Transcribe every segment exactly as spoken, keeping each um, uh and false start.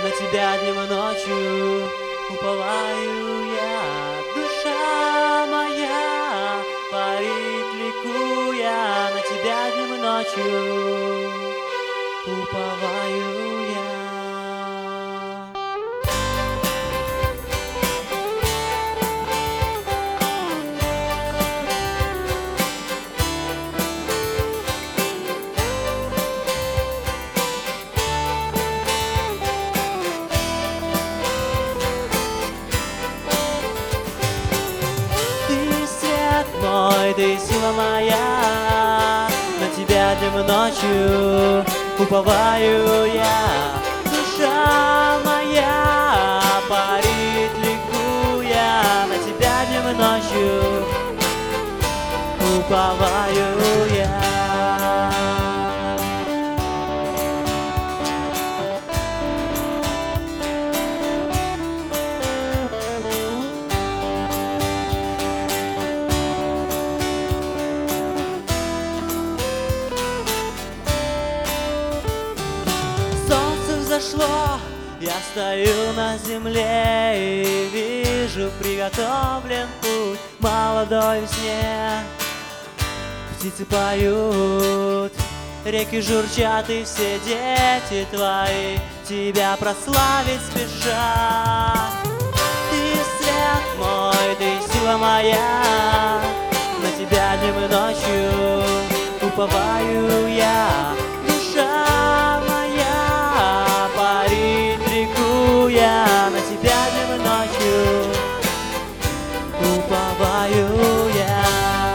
на тебя днем и ночью уповаю я. Душа моя парит, ликуя, на тебя днем и ночью уповаю я. Мой, ты сила моя, на тебя днем и ночью уповаю я. Душа моя парит, ликуя, на тебя днем и ночью уповаю я. Зашло, я стою на земле и вижу приготовлен путь молодой весне. Птицы поют, реки журчат, и все дети твои тебя прославить спешат. Ты свет мой, ты сила моя, на тебя днем и ночью уповаю я. Душа моя парит, ликуя, на тебя днем и ночью уповаю я.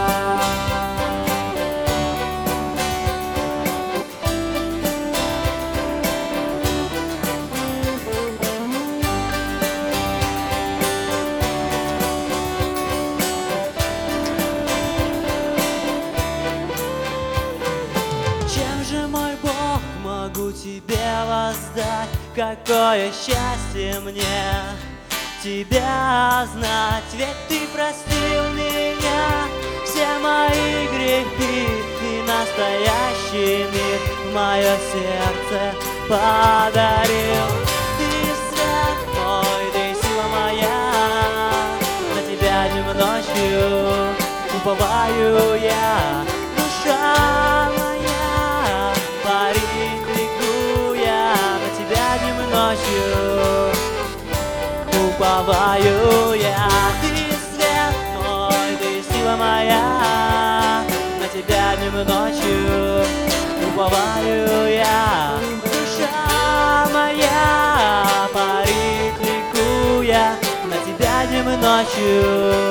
Чем же, мой Бог, могу тебе воздать? Какое счастье мне тебя знать, ведь ты простил меня все мои грехи, и настоящий мир в мое сердце подарил. Ты свет мой, ты сила моя, на тебя днем и ночью уповаю я. Душа моя парит, ликуя, на тебя днем и ночью уповаю я. Ты свет мой, ты сила моя, на тебя днем и ночью уповаю я. Душа моя парит, ликуя, на тебя днем и ночью